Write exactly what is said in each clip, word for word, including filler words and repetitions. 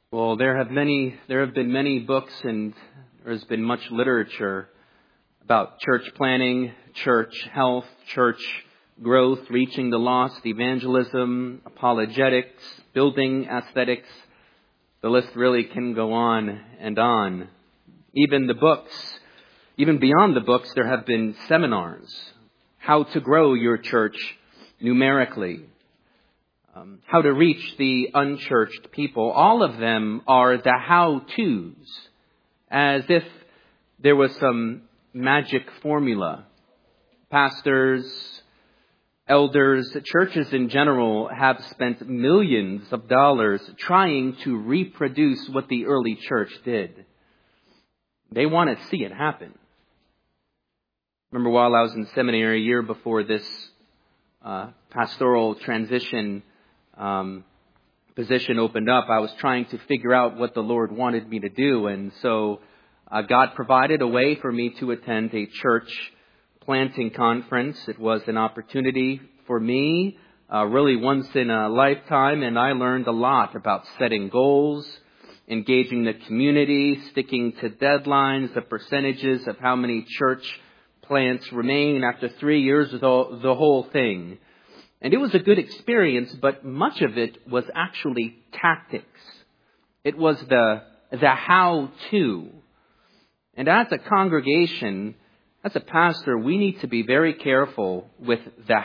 Well, there have many, there have been many books and there has been much literature about church planning, church health, church growth, reaching the lost, evangelism, apologetics, building aesthetics. The list really can go on and on. Even the books, even beyond the books, there have been seminars. How to grow your church numerically. Um, how to reach the unchurched people. All of them are the how-tos, as if there was some magic formula. Pastors, elders, churches in general have spent millions of dollars trying to reproduce what the early church did. They want to see it happen. Remember, while I was in seminary a year before this uh, pastoral transition Um, position opened up, I was trying to figure out what the Lord wanted me to do. And so uh, God provided a way for me to attend a church planting conference. It was an opportunity for me, uh, really once in a lifetime. And I learned a lot about setting goals, engaging the community, sticking to deadlines, the percentages of how many church plants remain after three years, the, the whole thing. And it was a good experience, but much of it was actually tactics. It was the, the how-to. And as a congregation, as a pastor, we need to be very careful with the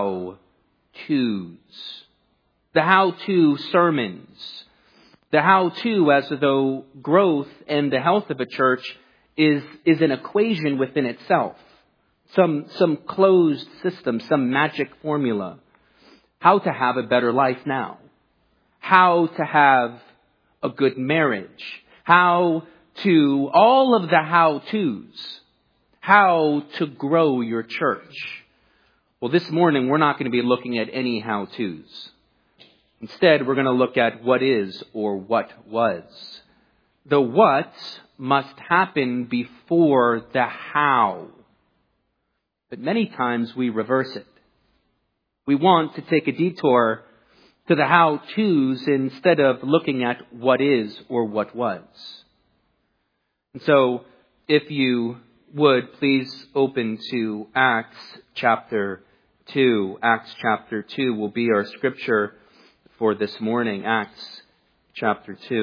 how-tos. The how-to sermons. The how-to as though growth and the health of a church is, is an equation within itself. Some, some closed system, some magic formula. How to have a better life now. How to have a good marriage. How to, all of the how-tos. How to grow your church. Well, this morning we're not going to be looking at any how-tos. Instead, we're going to look at what is or what was. The what must happen before the how. But many times we reverse it. We want to take a detour to the how-tos instead of looking at what is or what was. And so, if you would, please open to Acts chapter two. Acts chapter two will be our scripture for this morning. Acts chapter two.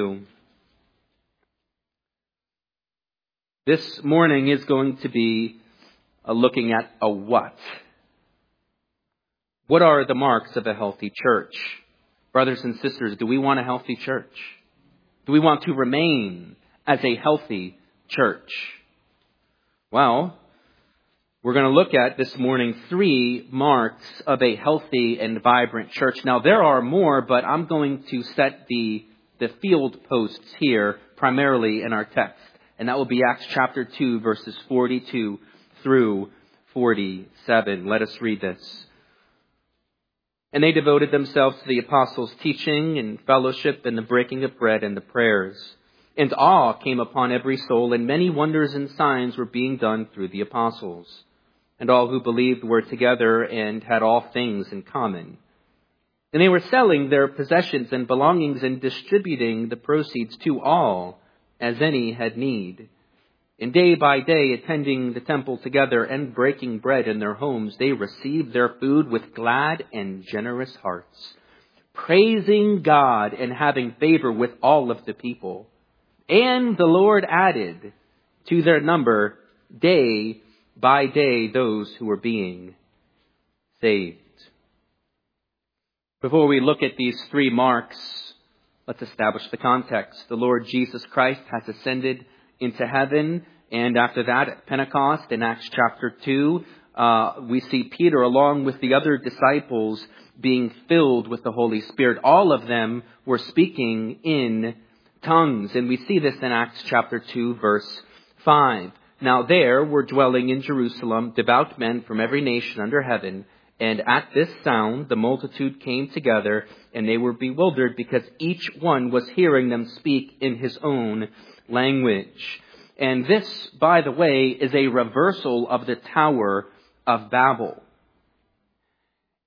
This morning is going to be a looking at a what. What are the marks of a healthy church? Brothers and sisters, do we want a healthy church? Do we want to remain as a healthy church? Well, we're going to look at this morning three marks of a healthy and vibrant church. Now, there are more, but I'm going to set the, the field posts here primarily in our text. And that will be Acts chapter two, verses forty-two through forty-seven. Let us read this. And they devoted themselves to the apostles' teaching and fellowship and the breaking of bread and the prayers. And awe came upon every soul, and many wonders and signs were being done through the apostles. And all who believed were together and had all things in common. And they were selling their possessions and belongings and distributing the proceeds to all, as any had need. And day by day, attending the temple together and breaking bread in their homes, they received their food with glad and generous hearts, praising God and having favor with all of the people. And the Lord added to their number day by day those who were being saved. Before we look at these three marks, let's establish the context. The Lord Jesus Christ has ascended into heaven, and after that, at Pentecost in Acts chapter two, uh, we see Peter along with the other disciples being filled with the Holy Spirit. All of them were speaking in tongues, and we see this in Acts chapter two, verse five. Now there were dwelling in Jerusalem devout men from every nation under heaven, and at this sound the multitude came together, and they were bewildered because each one was hearing them speak in his own language. And this, by the way, is a reversal of the Tower of Babel.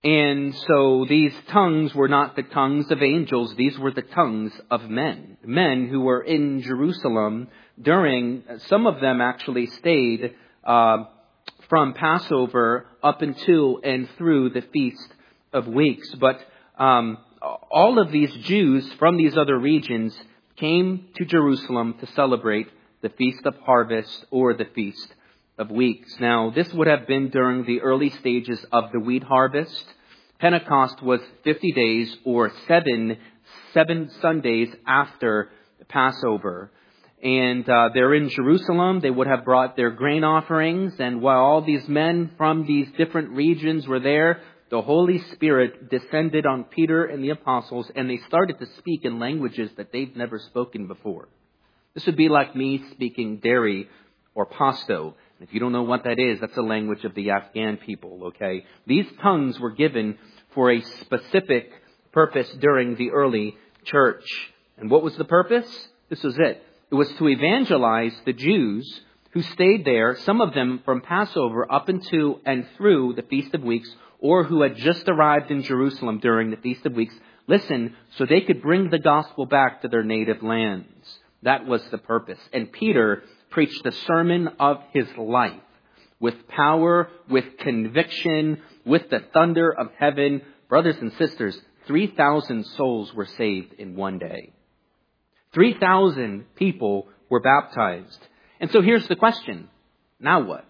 And so these tongues were not the tongues of angels. These were the tongues of men. Men who were in Jerusalem during, some of them actually stayed uh, from Passover up until and through the Feast of Weeks. But um, all of these Jews from these other regions came to Jerusalem to celebrate the Feast of Harvest or the Feast of Weeks. Now, this would have been during the early stages of the wheat harvest. Pentecost was fifty days or seven, seven Sundays after Passover. And uh, they're in Jerusalem. They would have brought their grain offerings. And while all these men from these different regions were there, the Holy Spirit descended on Peter and the apostles, and they started to speak in languages that they've never spoken before. This would be like me speaking Dari or Pashto. If you don't know what that is, that's the language of the Afghan people, okay? These tongues were given for a specific purpose during the early church. And what was the purpose? This was it. It was to evangelize the Jews who stayed there, some of them from Passover up into and through the Feast of Weeks, or who had just arrived in Jerusalem during the Feast of Weeks. Listen, so they could bring the gospel back to their native lands. That was the purpose. And Peter preached the sermon of his life with power, with conviction, with the thunder of heaven. Brothers and sisters, three thousand souls were saved in one day. three thousand people were baptized. And so here's the question. Now what?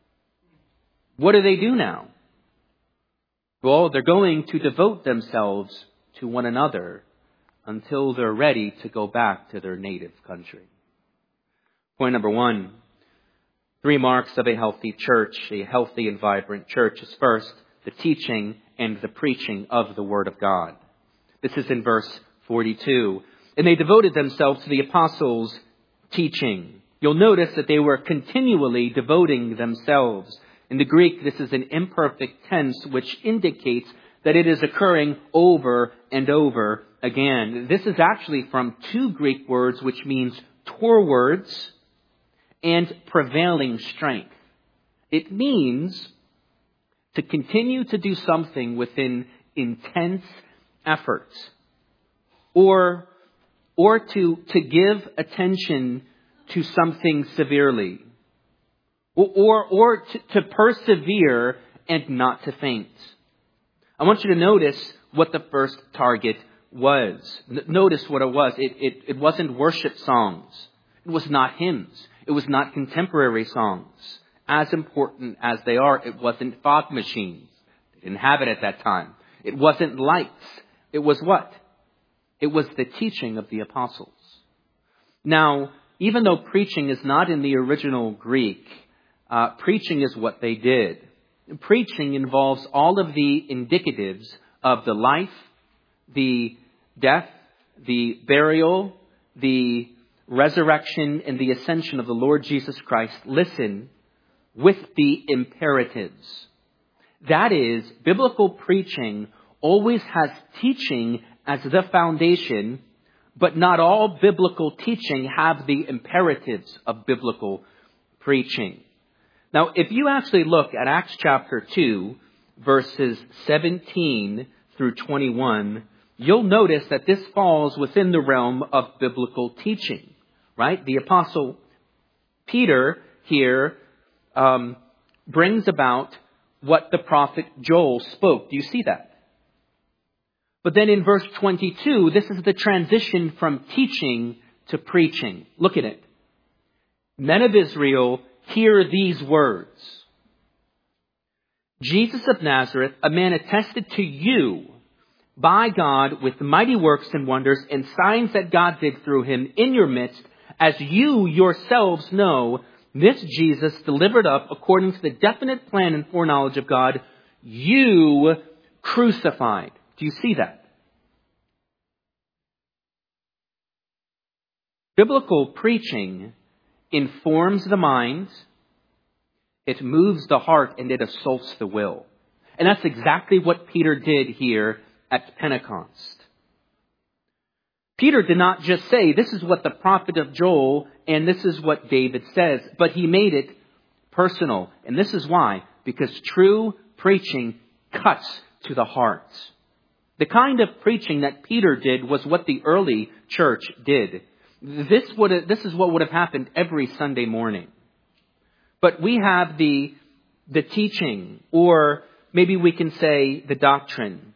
What do they do now? Well, they're going to devote themselves to one another until they're ready to go back to their native country. Point number one, three marks of a healthy church, a healthy and vibrant church, is first, the teaching and the preaching of the Word of God. This is in verse forty-two. And they devoted themselves to the apostles' teaching. You'll notice that they were continually devoting themselves. In the Greek, this is an imperfect tense, which indicates that it is occurring over and over again. This is actually from two Greek words, which means towards and prevailing strength. It means to continue to do something within intense effort, or or to, to give attention to something severely, or, or, or to, to persevere and not to faint. I want you to notice what the first target was. N- notice what it was. It, it, it wasn't worship songs. It was not hymns. It was not contemporary songs. As important as they are, it wasn't fog machines. They didn't have it at that time. It wasn't lights. It was what? It was the teaching of the apostles. Now, even though preaching is not in the original Greek, uh, preaching is what they did. Preaching involves all of the indicatives of the life, the death, the burial, the resurrection, and the ascension of the Lord Jesus Christ. Listen, with the imperatives. That is, biblical preaching always has teaching as the foundation, but not all biblical teaching have the imperatives of biblical preaching. Now, if you actually look at Acts chapter two, verses seventeen through twenty-one, you'll notice that this falls within the realm of biblical teaching, right? The apostle Peter here um, brings about what the prophet Joel spoke. Do you see that? But then in verse twenty-two, this is the transition from teaching to preaching. Look at it. Men of Israel, hear these words. Jesus of Nazareth, a man attested to you by God with mighty works and wonders and signs that God did through him in your midst, as you yourselves know, this Jesus delivered up according to the definite plan and foreknowledge of God, you crucified. Do you see that? Biblical preaching informs the mind, it moves the heart, and it assaults the will. And that's exactly what Peter did here at Pentecost. Peter did not just say, this is what the prophet of Joel and this is what David says, but he made it personal. And this is why, because true preaching cuts to the heart. The kind of preaching that Peter did was what the early church did. This would this is what would have happened every Sunday morning. But we have the the teaching, or maybe we can say the doctrine.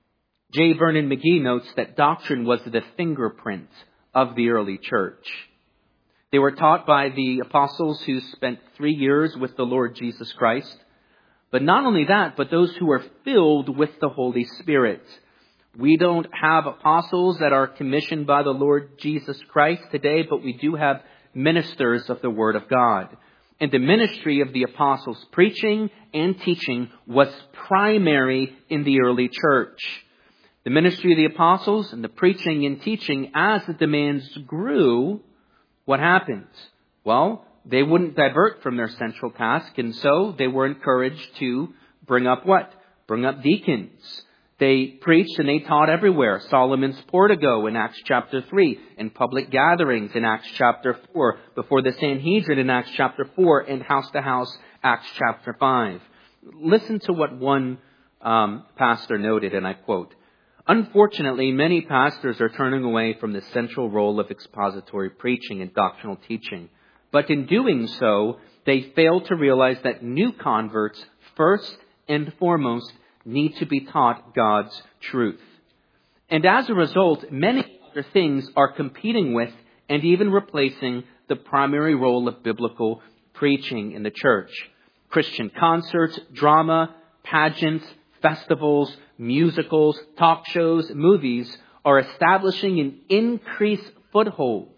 J. Vernon McGee notes that doctrine was the fingerprint of the early church. They were taught by the apostles who spent three years with the Lord Jesus Christ. But not only that, but those who are filled with the Holy Spirit. We don't have apostles that are commissioned by the Lord Jesus Christ today, but we do have ministers of the Word of God. And the ministry of the apostles, preaching and teaching, was primary in the early church. The ministry of the apostles and the preaching and teaching, as the demands grew, what happened? Well, they wouldn't divert from their central task, and so they were encouraged to bring up what? Bring up deacons. They preached and they taught everywhere. Solomon's portico in Acts chapter three, in public gatherings in Acts chapter four, before the Sanhedrin in Acts chapter four, and house to house, Acts chapter five. Listen to what one um, pastor noted, and I quote, "Unfortunately, many pastors are turning away from the central role of expository preaching and doctrinal teaching. But in doing so, they fail to realize that new converts, first and foremost, need to be taught God's truth. And as a result, many other things are competing with and even replacing the primary role of biblical preaching in the church. Christian concerts, drama, pageants, festivals, musicals, talk shows, movies are establishing an increased foothold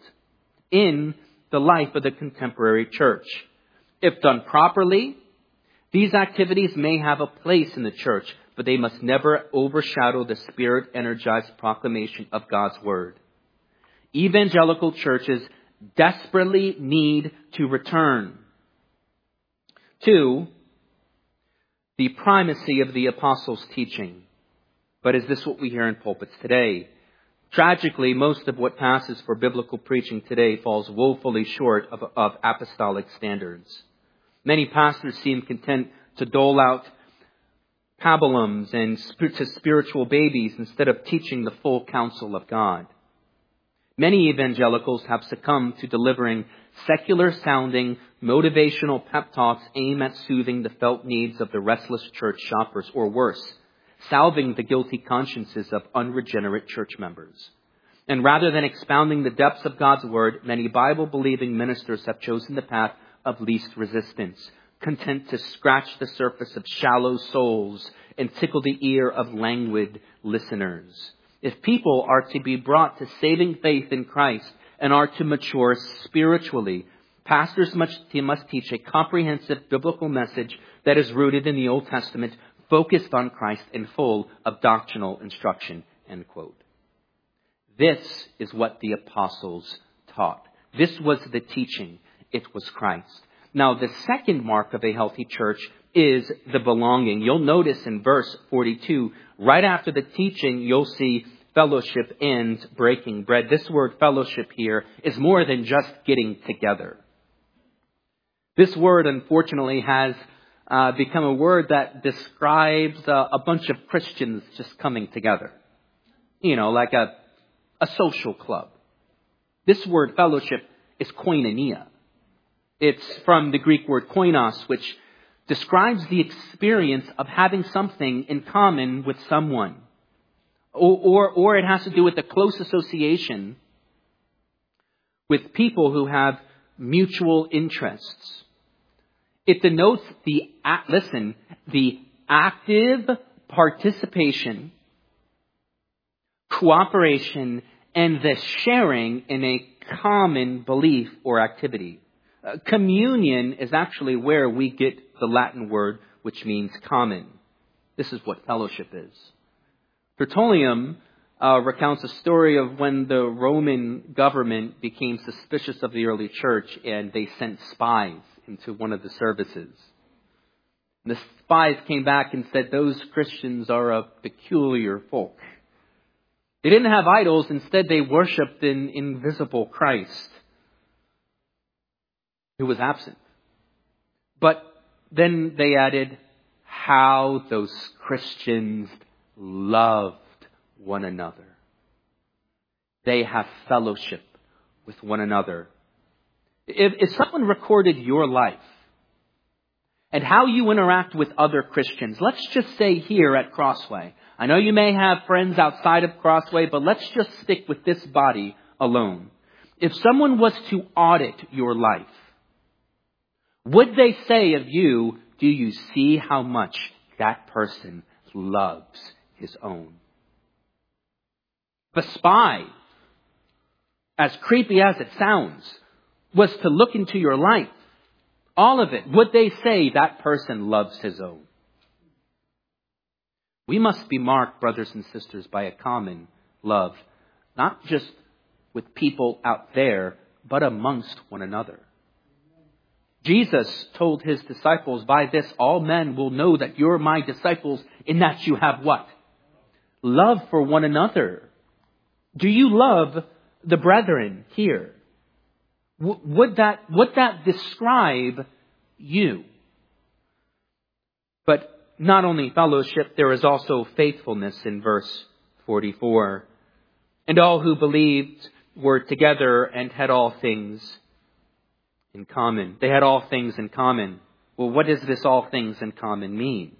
in the life of the contemporary church. If done properly, these activities may have a place in the church, but they must never overshadow the Spirit-energized proclamation of God's Word. Evangelical churches desperately need to return to the primacy of the apostles' teaching. But is this what we hear in pulpits today? Tragically, most of what passes for biblical preaching today falls woefully short of, of apostolic standards. Many pastors seem content to dole out pabulums and to spiritual babies instead of teaching the full counsel of God. Many evangelicals have succumbed to delivering secular-sounding, motivational pep talks aimed at soothing the felt needs of the restless church shoppers, or worse, salving the guilty consciences of unregenerate church members. And rather than expounding the depths of God's Word, many Bible-believing ministers have chosen the path of least resistance, content to scratch the surface of shallow souls and tickle the ear of languid listeners. If people are to be brought to saving faith in Christ and are to mature spiritually, pastors must, must teach a comprehensive biblical message that is rooted in the Old Testament, focused on Christ and full of doctrinal instruction." End quote. This is what the apostles taught. This was the teaching. It was Christ. Now, the second mark of a healthy church is the belonging. You'll notice in verse forty-two, right after the teaching, you'll see fellowship and breaking bread. This word fellowship here is more than just getting together. This word, unfortunately, has uh, become a word that describes uh, a bunch of Christians just coming together. You know, like a, a social club. This word fellowship is koinonia. It's from the Greek word koinos, which describes the experience of having something in common with someone. Or, or, or it has to do with a close association with people who have mutual interests. It denotes the, listen, the active participation, cooperation, and the sharing in a common belief or activity. Uh, communion is actually where we get the Latin word which means common. This is what fellowship is. Tertullian uh, recounts a story of when the Roman government became suspicious of the early church and they sent spies into one of the services. And the spies came back and said, "Those Christians are a peculiar folk. They didn't have idols. Instead, they worshipped an invisible Christ who was absent." But then they added, how those Christians loved one another. They have fellowship with one another. If, if someone recorded your life and how you interact with other Christians, let's just say here at Crossway. I know you may have friends outside of Crossway, but let's just stick with this body alone. If someone was to audit your life, would they say of you, do you see how much that person loves his own? If a spy, as creepy as it sounds, was to look into your life, all of it, would they say that person loves his own? We must be marked, brothers and sisters, by a common love, not just with people out there, but amongst one another. Jesus told his disciples, by this all men will know that you're my disciples, in that you have what? Love for one another. Do you love the brethren here? W- would that, would that describe you? But not only fellowship, there is also faithfulness in verse forty-four. And all who believed were together and had all things in common. They had all things in common. Well, what does this all things in common mean?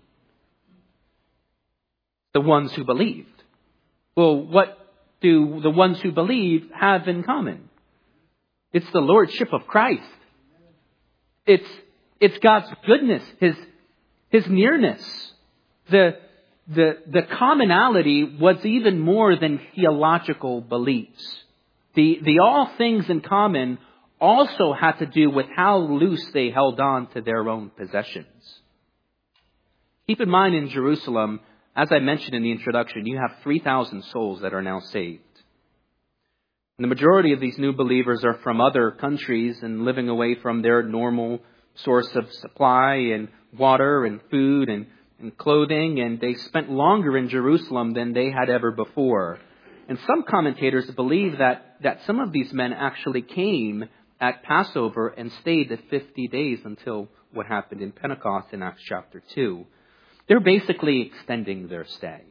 The ones who believed. Well, what do the ones who believe have in common? It's the lordship of Christ. It's, it's God's goodness, His, His nearness. The, the, the commonality was even more than theological beliefs. The, the all things in common also had to do with how loose they held on to their own possessions. Keep in mind, in Jerusalem, as I mentioned in the introduction, you have three thousand souls that are now saved. And the majority of these new believers are from other countries and living away from their normal source of supply and water and food and, and clothing. And they spent longer in Jerusalem than they had ever before. And some commentators believe that, that some of these men actually came at Passover and stayed the fifty days until what happened in Pentecost in Acts chapter two. They're basically extending their stay.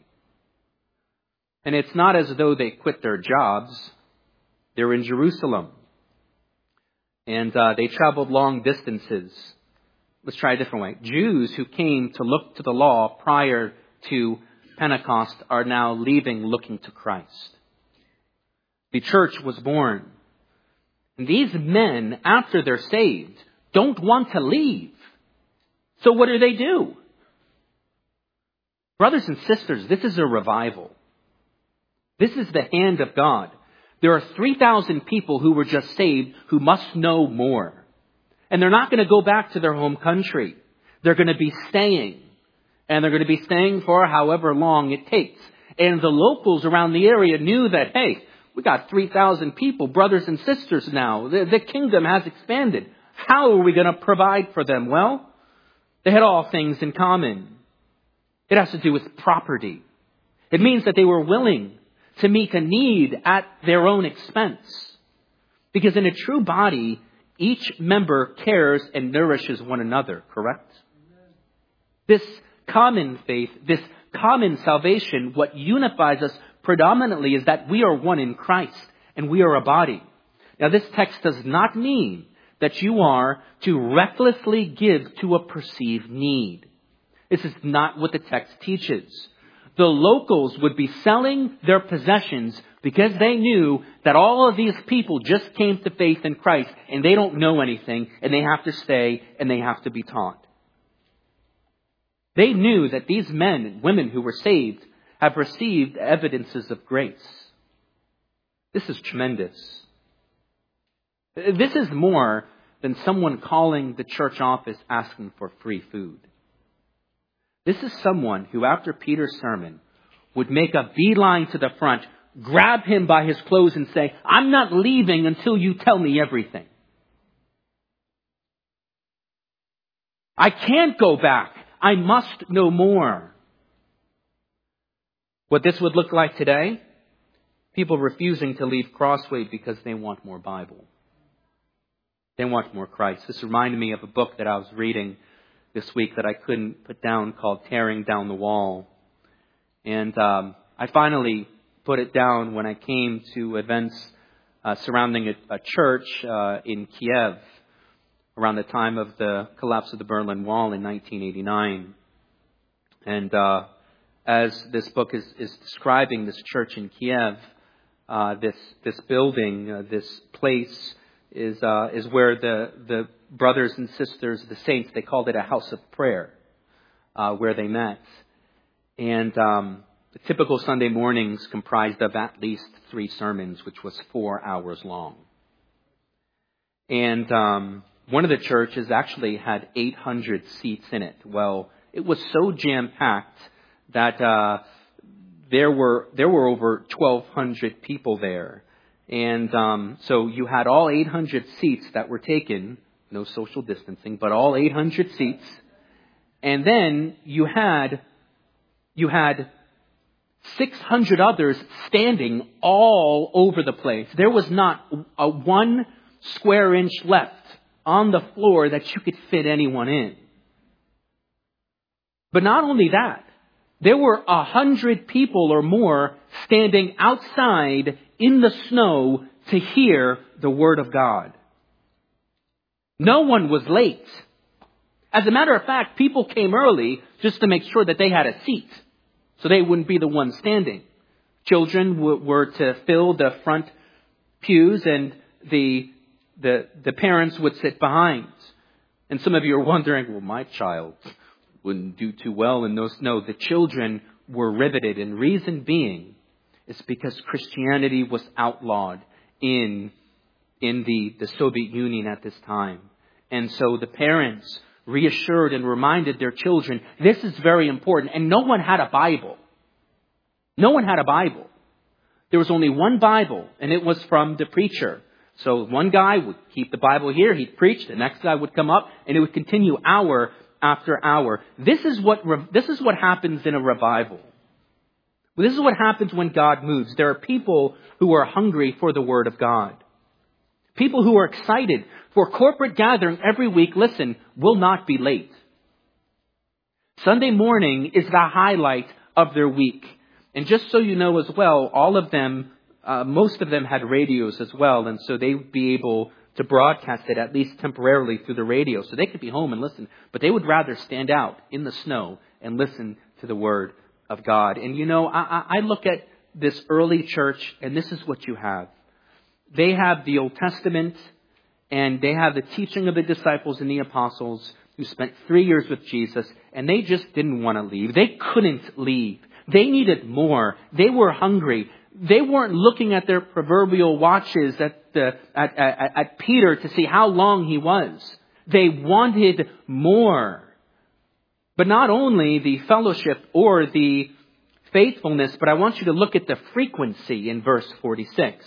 And it's not as though they quit their jobs. They're in Jerusalem. And uh, they traveled long distances. Let's try a different way. Jews who came to look to the law prior to Pentecost are now leaving looking to Christ. The church was born. And these men, after they're saved, don't want to leave. So what do they do? Brothers and sisters, this is a revival. This is the hand of God. There are three thousand people who were just saved who must know more. And they're not going to go back to their home country. They're going to be staying. And they're going to be staying for however long it takes. And the locals around the area knew that, hey, we got three thousand people, brothers and sisters now. The, the kingdom has expanded. How are we going to provide for them? Well, they had all things in common. It has to do with property. It means that they were willing to meet a need at their own expense. Because in a true body, each member cares and nourishes one another, correct? This common faith, this common salvation, what unifies us predominantly is that we are one in Christ and we are a body. Now, this text does not mean that you are to recklessly give to a perceived need. This is not what the text teaches. The locals would be selling their possessions because they knew that all of these people just came to faith in Christ and they don't know anything and they have to stay and they have to be taught. They knew that these men and women who were saved have received evidences of grace. This is tremendous. This is more than someone calling the church office asking for free food. This is someone who, after Peter's sermon, would make a beeline to the front, grab him by his clothes and say, I'm not leaving until you tell me everything. I can't go back. I must know more. What this would look like today? People refusing to leave Crossway because they want more Bible. They want more Christ. This reminded me of a book that I was reading this week that I couldn't put down called Tearing Down the Wall. And um, I finally put it down when I came to events uh, surrounding a, a church uh, in Kiev around the time of the collapse of the Berlin Wall in nineteen eighty-nine. And uh, as this book is, is describing this church in Kiev, uh, this this building, uh, this place is uh, is where the the brothers and sisters, the saints, they called it a house of prayer, uh, where they met. And um, the typical Sunday mornings comprised of at least three sermons, which was four hours long. And um, one of the churches actually had eight hundred seats in it. Well, it was so jam-packed that uh, there were there were over twelve hundred people there. And um, so you had all eight hundred seats that were taken, no social distancing, but all eight hundred seats. And then you had you had six hundred others standing all over the place. There was not a one square inch left on the floor that you could fit anyone in. But not only that, there were a hundred people or more standing outside in the snow to hear the Word of God. No one was late. As a matter of fact, people came early just to make sure that they had a seat, so they wouldn't be the ones standing. Children w- were to fill the front pews, and the, the the parents would sit behind. And some of you are wondering, well, my child wouldn't do too well in those. No, the children were riveted, and reason being is because Christianity was outlawed in in the, the Soviet Union at this time. And so the parents reassured and reminded their children, this is very important. And no one had a Bible. No one had a Bible. There was only one Bible, and it was from the preacher. So one guy would keep the Bible here, he'd preach, the next guy would come up, and it would continue hour after hour. This is what this is what happens in a revival. This is what happens when God moves. There are people who are hungry for the Word of God. People who are excited for corporate gathering every week, listen, will not be late. Sunday morning is the highlight of their week. And just so you know as well, all of them, uh, most of them had radios as well. And so they would be able to broadcast it at least temporarily through the radio. So they could be home and listen. But they would rather stand out in the snow and listen to the Word of God. And you know, I, I look at this early church, and this is what you have. They have the Old Testament, and they have the teaching of the disciples and the apostles who spent three years with Jesus, and they just didn't want to leave. They couldn't leave. They needed more. They were hungry. They weren't looking at their proverbial watches at, the, at, at, at Peter to see how long he was. They wanted more. But not only the fellowship or the faithfulness, but I want you to look at the frequency in verse forty-six.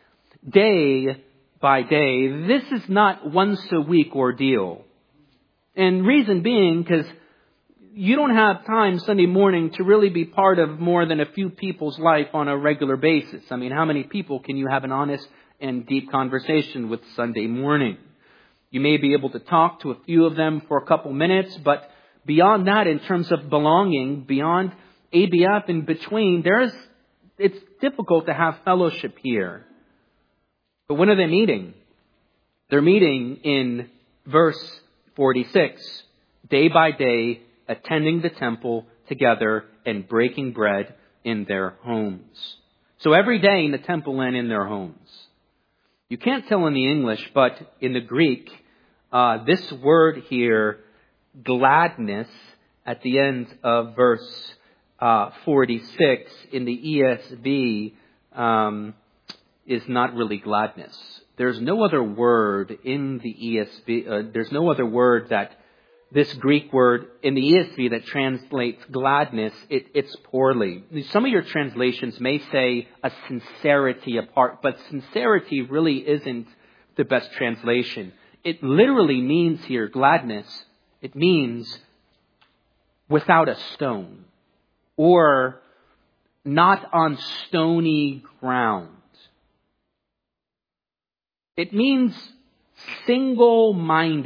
Day by day. This is not once a week ordeal. And reason being, because you don't have time Sunday morning to really be part of more than a few people's life on a regular basis. I mean, how many people can you have an honest and deep conversation with Sunday morning? You may be able to talk to a few of them for a couple minutes, but beyond that, in terms of belonging, beyond A B F in between, there's it's difficult to have fellowship here. But when are they meeting? They're meeting in verse forty-six, day by day, attending the temple together and breaking bread in their homes. So every day in the temple and in their homes. You can't tell in the English, but in the Greek, uh, this word here, gladness, at the end of verse uh, forty-six in the E S V, um, is not really gladness. There's no other word in the E S V. Uh, there's no other word that this Greek word in the E S V that translates gladness. It, it's poorly. Some of your translations may say a sincerity apart, but sincerity really isn't the best translation. It literally means here gladness. It means without a stone or not on stony ground. It means single-minded.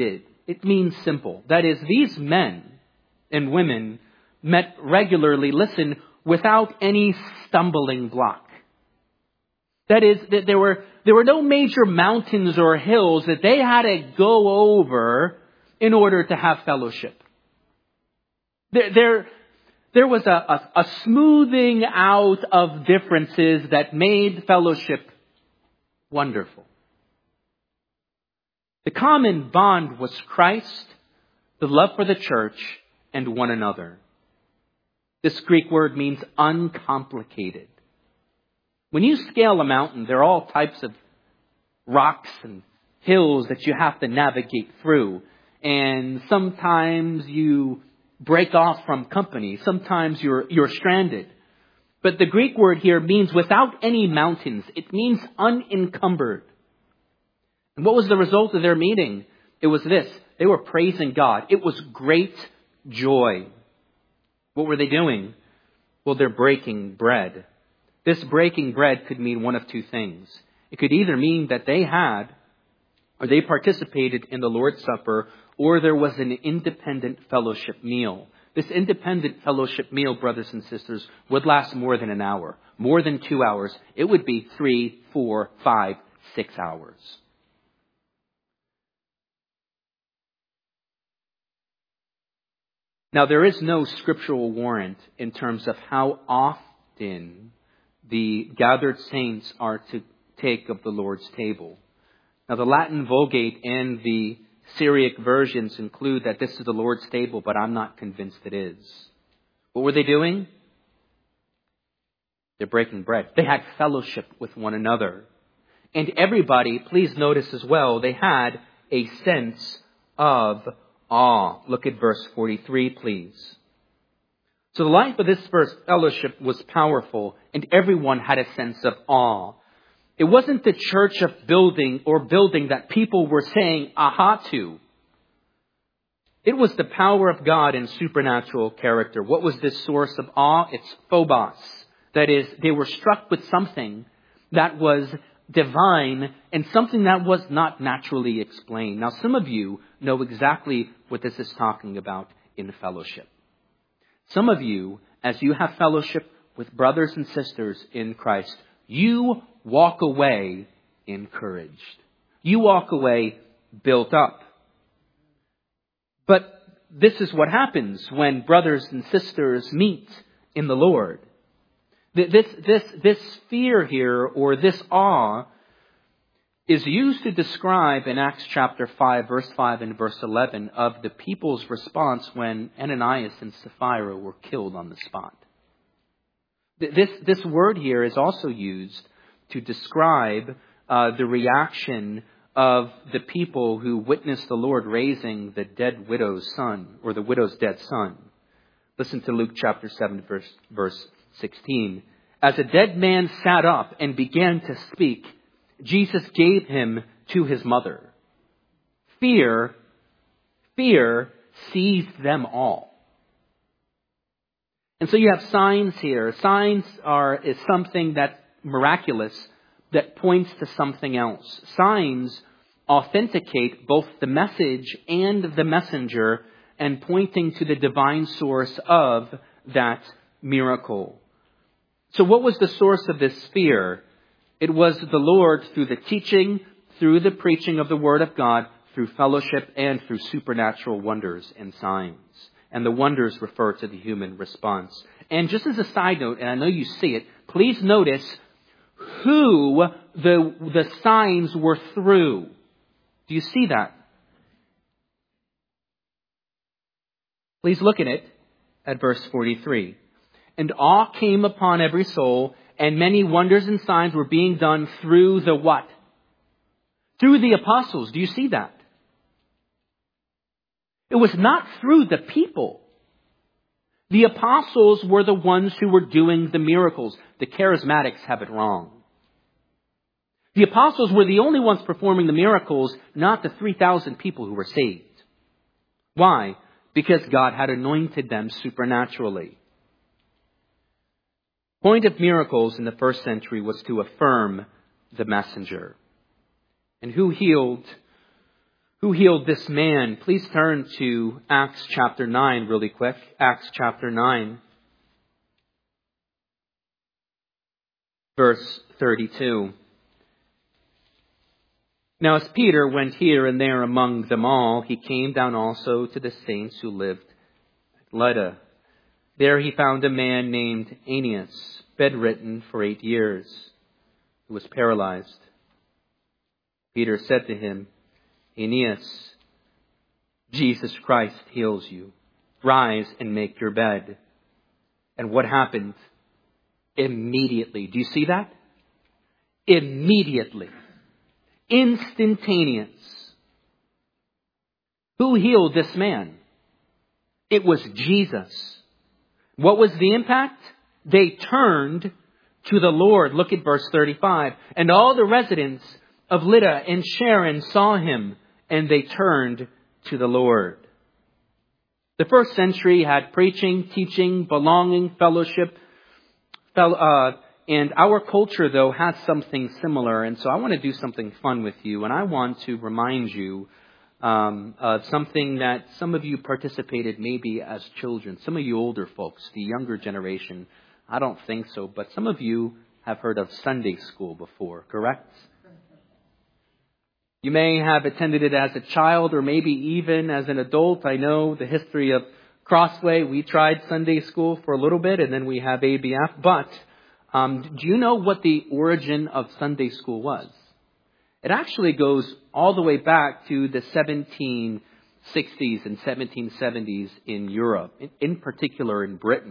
it means simple. That is, these men and women met regularly, listen, without any stumbling block. That is, that there were there were no major mountains or hills that they had to go over in order to have fellowship. There, there, there was a, a, a smoothing out of differences that made fellowship wonderful. The common bond was Christ, the love for the church, and one another. This Greek word means uncomplicated. When you scale a mountain, there are all types of rocks and hills that you have to navigate through. And sometimes you break off from company. Sometimes you're, you're stranded. But the Greek word here means without any mountains. It means unencumbered. And what was the result of their meeting? It was this. They were praising God. It was great joy. What were they doing? Well, they're breaking bread. This breaking bread could mean one of two things. It could either mean that they had, or they participated in the Lord's Supper, or there was an independent fellowship meal. This independent fellowship meal, brothers and sisters, would last more than an hour, more than two hours. It would be three, four, five, six hours. Now, there is no scriptural warrant in terms of how often the gathered saints are to take of the Lord's table. Now, the Latin Vulgate and the Syriac versions include that this is the Lord's table, but I'm not convinced it is. What were they doing? They're breaking bread. They had fellowship with one another. And everybody, please notice as well, they had a sense of awe. Look at verse forty-three, please. So the life of this first fellowship was powerful, and everyone had a sense of awe. It wasn't the church of building or building that people were saying aha to. It was the power of God in supernatural character. What was this source of awe? It's phobos. That is, they were struck with something that was divine and something that was not naturally explained. Now, some of you know exactly what this is talking about in fellowship. Some of you, as you have fellowship with brothers and sisters in Christ, you walk away encouraged. You walk away built up. But this is what happens when brothers and sisters meet in the Lord. This, this, this fear here, or this awe, is used to describe in Acts chapter five, verse five and verse eleven, of the people's response when Ananias and Sapphira were killed on the spot. This, this word here is also used to describe uh, the reaction of the people who witnessed the Lord raising the dead widow's son, or the widow's dead son. Listen to Luke chapter seven, verse, verse sixteen. As a dead man sat up and began to speak, Jesus gave him to his mother. Fear, fear seized them all. And so you have signs here. Signs are is something that's miraculous that points to something else. Signs authenticate both the message and the messenger and pointing to the divine source of that miracle. So what was the source of this fear? It was the Lord through the teaching, through the preaching of the Word of God, through fellowship, and through supernatural wonders and signs. And the wonders refer to the human response. And just as a side note, and I know you see it, please notice who the, the signs were through. Do you see that? Please look at it at verse forty-three. And awe came upon every soul, and many wonders and signs were being done through the what? Through the apostles. Do you see that? It was not through the people. The apostles were the ones who were doing the miracles. The charismatics have it wrong. The apostles were the only ones performing the miracles, not the three thousand people who were saved. Why? Because God had anointed them supernaturally. The point of miracles in the first century was to affirm the messenger. And who healed Who healed this man? Please turn to Acts chapter nine really quick. Acts chapter nine, verse thirty-two. Now as Peter went here and there among them all, he came down also to the saints who lived at Lydda. There he found a man named Aeneas, bedridden for eight years, who was paralyzed. Peter said to him, Aeneas, Jesus Christ heals you. Rise and make your bed. And what happened? Immediately. Do you see that? Immediately. Instantaneous. Who healed this man? It was Jesus. What was the impact? They turned to the Lord. Look at verse thirty-five. And all the residents of Lydda and Sharon saw him, and they turned to the Lord. The first century had preaching, teaching, belonging, fellowship, fel- uh, and our culture, though, has something similar. And so I want to do something fun with you, and I want to remind you um, of something that some of you participated maybe as children. Some of you older folks, the younger generation, I don't think so, but some of you have heard of Sunday school before, correct? You may have attended it as a child or maybe even as an adult. I know the history of Crossway. We tried Sunday school for a little bit and then we have A B F. But um, do you know what the origin of Sunday school was? It actually goes all the way back to the seventeen sixties and seventeen seventies in Europe, in, in particular in Britain.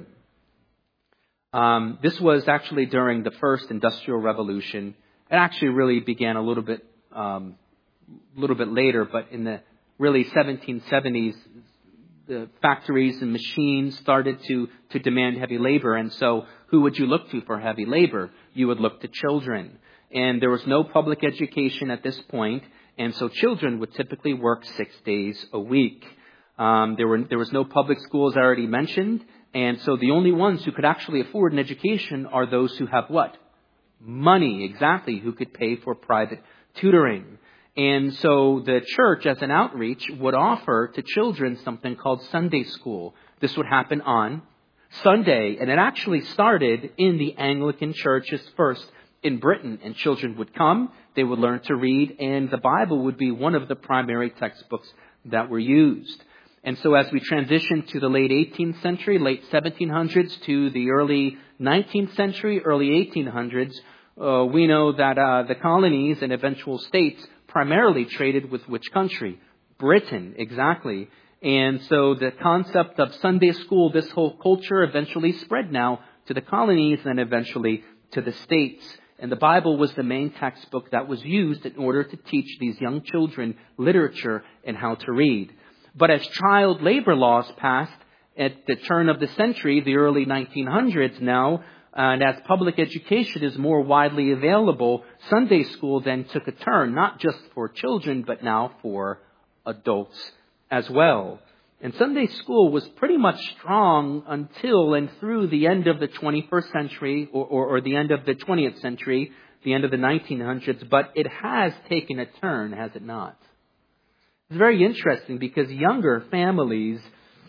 Um, this was actually during the first Industrial Revolution. It actually really began a little bit um, a little bit later, but in the really seventeen seventies, the factories and machines started to, to demand heavy labor. And so who would you look to for heavy labor? You would look to children. And there was no public education at this point, and so children would typically work six days a week. Um, there were there was no public schools, I already mentioned, and so the only ones who could actually afford an education are those who have what? Money, exactly, who could pay for private tutoring. And so the church, as an outreach, would offer to children something called Sunday school. This would happen on Sunday, and it actually started in the Anglican churches first in Britain. And children would come, they would learn to read, and the Bible would be one of the primary textbooks that were used. And so as we transition to the late eighteenth century, late seventeen hundreds to the early nineteenth century, early eighteen hundreds, uh, we know that uh, the colonies and eventual states primarily traded with which country? Britain, exactly. And so the concept of Sunday school, this whole culture eventually spread now to the colonies and eventually to the states. And the Bible was the main textbook that was used in order to teach these young children literature and how to read. But as child labor laws passed at the turn of the century, the early nineteen hundreds now, and as public education is more widely available, Sunday school then took a turn, not just for children, but now for adults as well. And Sunday school was pretty much strong until and through the end of the twenty-first century, or, or, or the end of the twentieth century, the end of the nineteen hundreds, but it has taken a turn, has it not? It's very interesting because younger families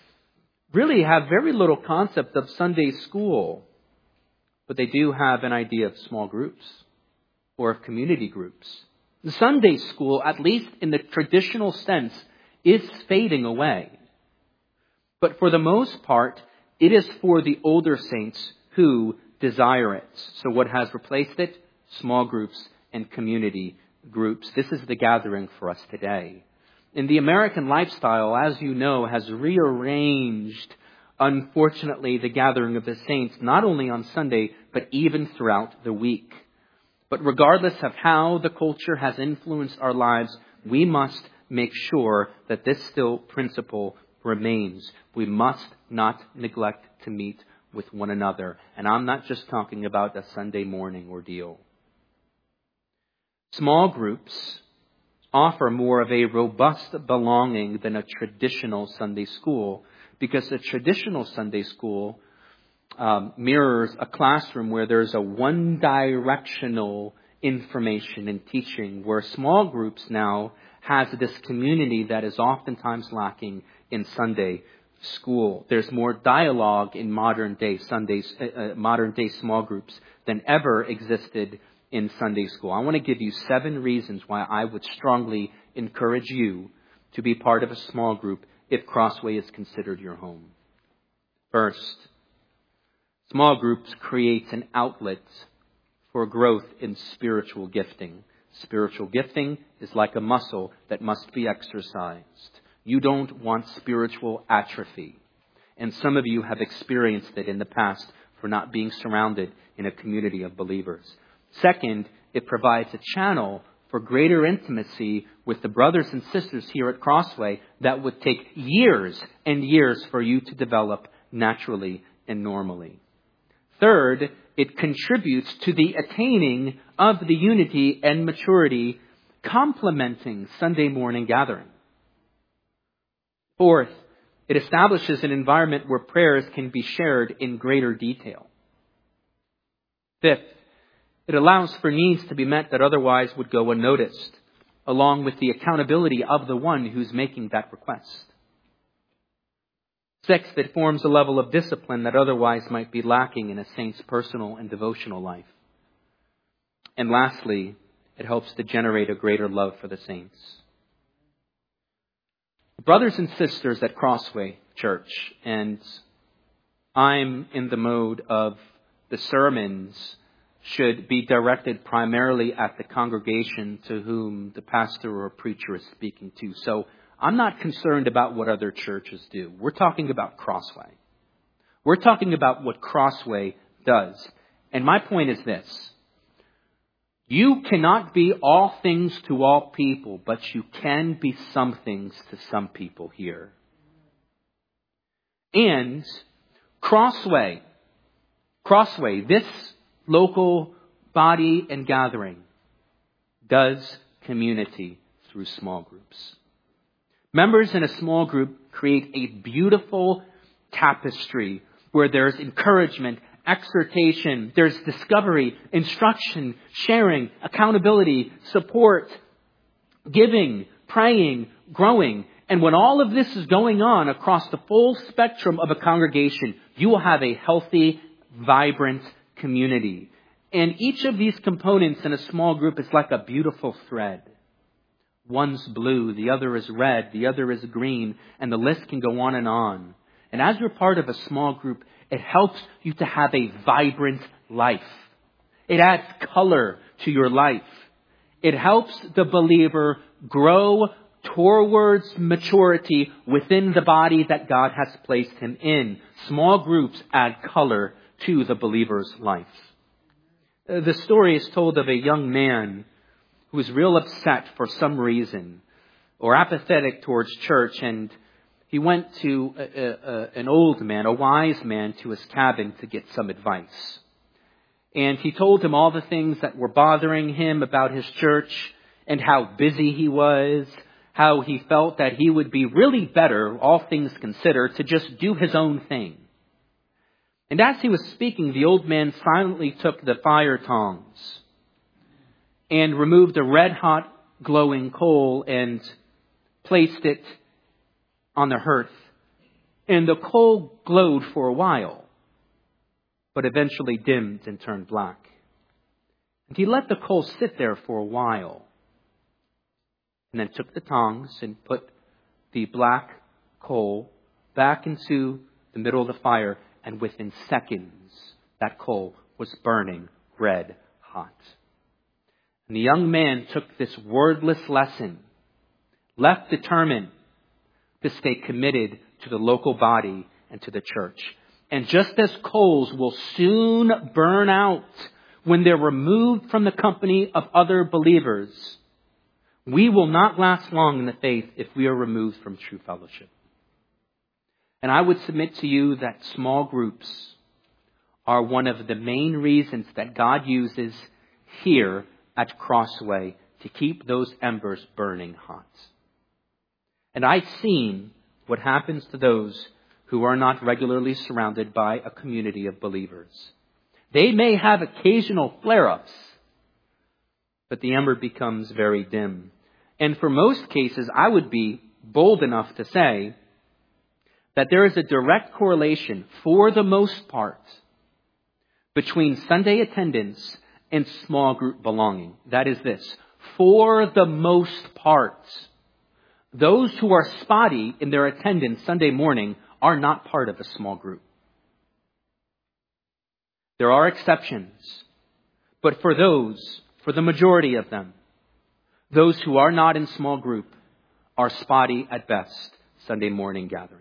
really have very little concept of Sunday school. But they do have an idea of small groups or of community groups. The Sunday school, at least in the traditional sense, is fading away. But for the most part, it is for the older saints who desire it. So what has replaced it? Small groups and community groups. This is the gathering for us today. And the American lifestyle, as you know, has rearranged, unfortunately, the gathering of the saints, not only on Sunday, but even throughout the week. But regardless of how the culture has influenced our lives, we must make sure that this still principle remains. We must not neglect to meet with one another. And I'm not just talking about a Sunday morning ordeal. Small groups offer more of a robust belonging than a traditional Sunday school, because a traditional Sunday school um, mirrors a classroom where there's a one-directional information and teaching, where small groups now has this community that is oftentimes lacking in Sunday school. There's more dialogue in modern day Sundays, uh, modern day small groups than ever existed in Sunday school. I want to give you seven reasons why I would strongly encourage you to be part of a small group if Crossway is considered your home. First, small groups create an outlet for growth in spiritual gifting. Spiritual gifting is like a muscle that must be exercised. You don't want spiritual atrophy. And some of you have experienced it in the past for not being surrounded in a community of believers. Second, it provides a channel for greater intimacy with the brothers and sisters here at Crossway that would take years and years for you to develop naturally and normally. Third, it contributes to the attaining of the unity and maturity complementing Sunday morning gathering. Fourth, it establishes an environment where prayers can be shared in greater detail. Fifth, it allows for needs to be met that otherwise would go unnoticed, along with the accountability of the one who's making that request. Sixth, it forms a level of discipline that otherwise might be lacking in a saint's personal and devotional life. And lastly, it helps to generate a greater love for the saints. Brothers and sisters at Crossway Church, and I'm in the mode of the sermons should be directed primarily at the congregation to whom the pastor or preacher is speaking to. So I'm not concerned about what other churches do. We're talking about Crossway. We're talking about what Crossway does. And my point is this. You cannot be all things to all people, but you can be some things to some people here. And Crossway, Crossway, this local body and gathering does community through small groups. Members in a small group create a beautiful tapestry where there's encouragement, exhortation, there's discovery, instruction, sharing, accountability, support, giving, praying, growing. And when all of this is going on across the full spectrum of a congregation, you will have a healthy, vibrant community. And each of these components in a small group is like a beautiful thread. One's blue, the other is red, the other is green, and the list can go on and on. And as you're part of a small group, it helps you to have a vibrant life. It adds color to your life. It helps the believer grow towards maturity within the body that God has placed him in. Small groups add color to the believer's life. The story is told of a young man who was real upset for some reason or apathetic towards church, and he went to a, a, an old man, a wise man, to his cabin to get some advice. And he told him all the things that were bothering him about his church and how busy he was, how he felt that he would be really better, all things considered, to just do his own thing. And as he was speaking, the old man silently took the fire tongs and removed a red-hot glowing coal and placed it on the hearth. And the coal glowed for a while, but eventually dimmed and turned black. And he let the coal sit there for a while, and then took the tongs and put the black coal back into the middle of the fire, and within seconds, that coal was burning red hot. And the young man took this wordless lesson, left determined to stay committed to the local body and to the church. And just as coals will soon burn out when they're removed from the company of other believers, we will not last long in the faith if we are removed from true fellowship. And I would submit to you that small groups are one of the main reasons that God uses here at Crossway to keep those embers burning hot. And I've seen what happens to those who are not regularly surrounded by a community of believers. They may have occasional flare-ups, but the ember becomes very dim. And for most cases, I would be bold enough to say that there is a direct correlation, for the most part, between Sunday attendance and small group belonging. That is this: for the most part, those who are spotty in their attendance Sunday morning are not part of a small group. There are exceptions, but for those, for the majority of them, those who are not in small group are spotty at best Sunday morning gatherings.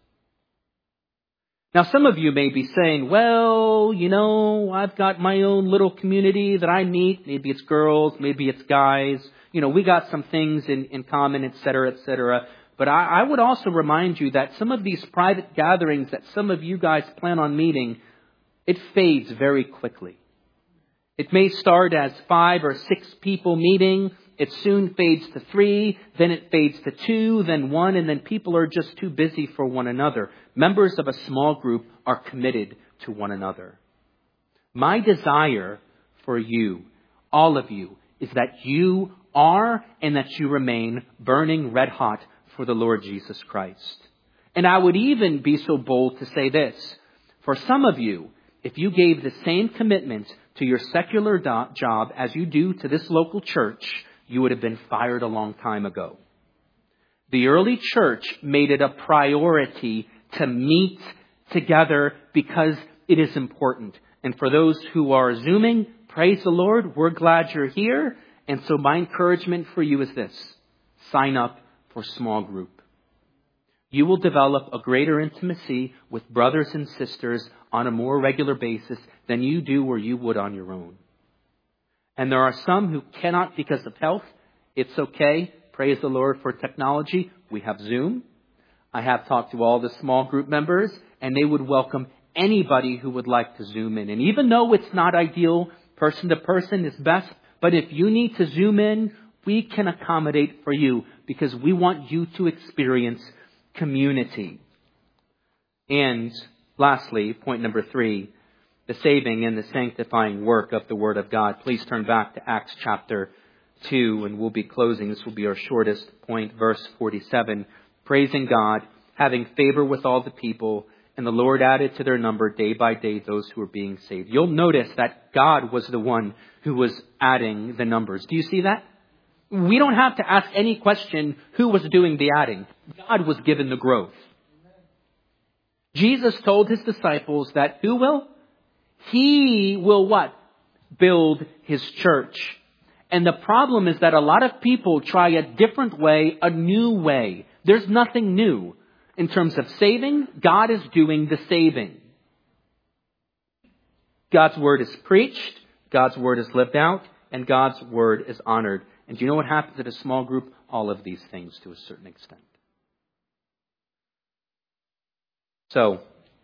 Now, some of you may be saying, well, you know, I've got my own little community that I meet. Maybe it's girls, maybe it's guys. You know, we got some things in, in common, et cetera, et cetera. But I, I would also remind you that some of these private gatherings that some of you guys plan on meeting, it fades very quickly. It may start as five or six people meeting. It soon fades to three, then it fades to two, then one, and then people are just too busy for one another. Members of a small group are committed to one another. My desire for you, all of you, is that you are and that you remain burning red hot for the Lord Jesus Christ. And I would even be so bold to say this: for some of you, if you gave the same commitment to your secular do- job as you do to this local church, you would have been fired a long time ago. The early church made it a priority to meet together because it is important. And for those who are Zooming, praise the Lord, we're glad you're here. And so my encouragement for you is this: sign up for small group. You will develop a greater intimacy with brothers and sisters on a more regular basis than you do or you would on your own. And there are some who cannot because of health. It's okay. Praise the Lord for technology. We have Zoom. I have talked to all the small group members, and they would welcome anybody who would like to Zoom in. And even though it's not ideal, person to person is best. But if you need to Zoom in, we can accommodate for you because we want you to experience community. And lastly, point number three, the saving and the sanctifying work of the Word of God. Please turn back to Acts chapter two, and we'll be closing. This will be our shortest point, verse forty-seven. Praising God, having favor with all the people, and the Lord added to their number day by day those who were being saved. You'll notice that God was the one who was adding the numbers. Do you see that? We don't have to ask any question who was doing the adding. God was given the growth. Jesus told his disciples that who will? He will what? Build his church. And the problem is that a lot of people try a different way, a new way. There's nothing new. In terms of saving, God is doing the saving. God's word is preached, God's word is lived out, and God's word is honored. And do you know what happens at a small group? All of these things to a certain extent. So,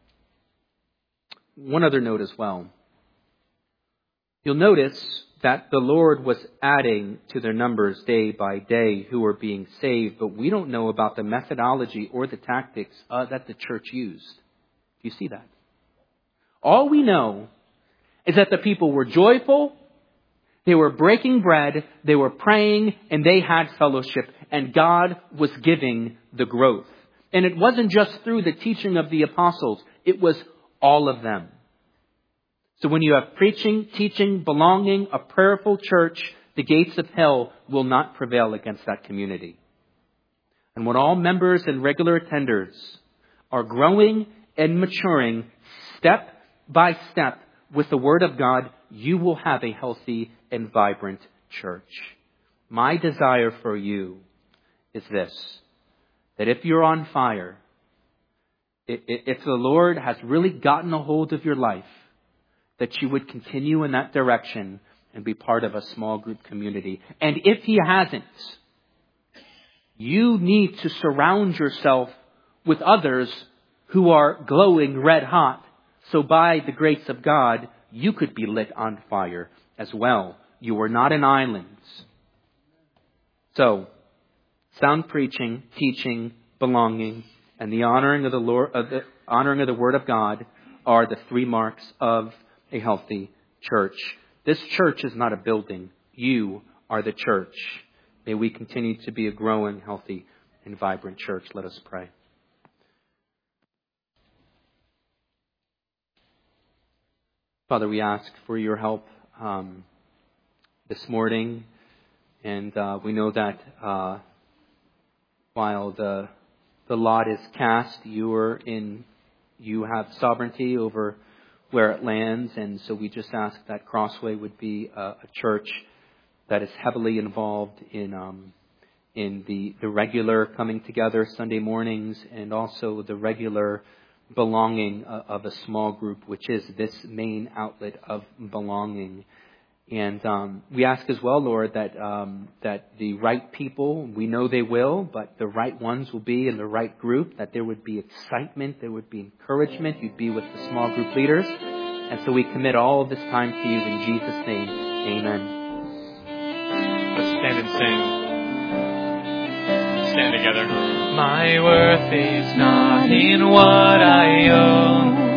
one other note as well. You'll notice that the Lord was adding to their numbers day by day who were being saved, but we don't know about the methodology or the tactics uh, that the church used. Do you see that? All we know is that the people were joyful, they were breaking bread, they were praying, and they had fellowship, and God was giving the growth. And it wasn't just through the teaching of the apostles, it was all of them. So when you have preaching, teaching, belonging, a prayerful church, the gates of hell will not prevail against that community. And when all members and regular attenders are growing and maturing step by step with the Word of God, you will have a healthy and vibrant church. My desire for you is this, that if you're on fire, if the Lord has really gotten a hold of your life, that you would continue in that direction and be part of a small group community. And if He hasn't, you need to surround yourself with others who are glowing red hot. So by the grace of God, you could be lit on fire as well. You are not an island. So, sound preaching, teaching, belonging, and the honoring of the Lord, of the honoring of the Word of God are the three marks of a healthy church. This church is not a building. You are the church. May we continue to be a growing, healthy, and vibrant church. Let us pray. Father, we ask for your help um, this morning. And uh, we know that uh, while the the lot is cast, you are in, you have sovereignty over where it lands. And so we just ask that Crossway would be a, a church that is heavily involved in um, in the, the regular coming together Sunday mornings, and also the regular belonging of a small group, which is this main outlet of belonging. And um, we ask as well, Lord, that um, that the right people, we know they will, but the right ones will be in the right group, that there would be excitement, there would be encouragement, you'd be with the small group leaders. And so we commit all of this time to you in Jesus' name. Amen. Let's stand and sing. Stand together. My worth is not in what I own.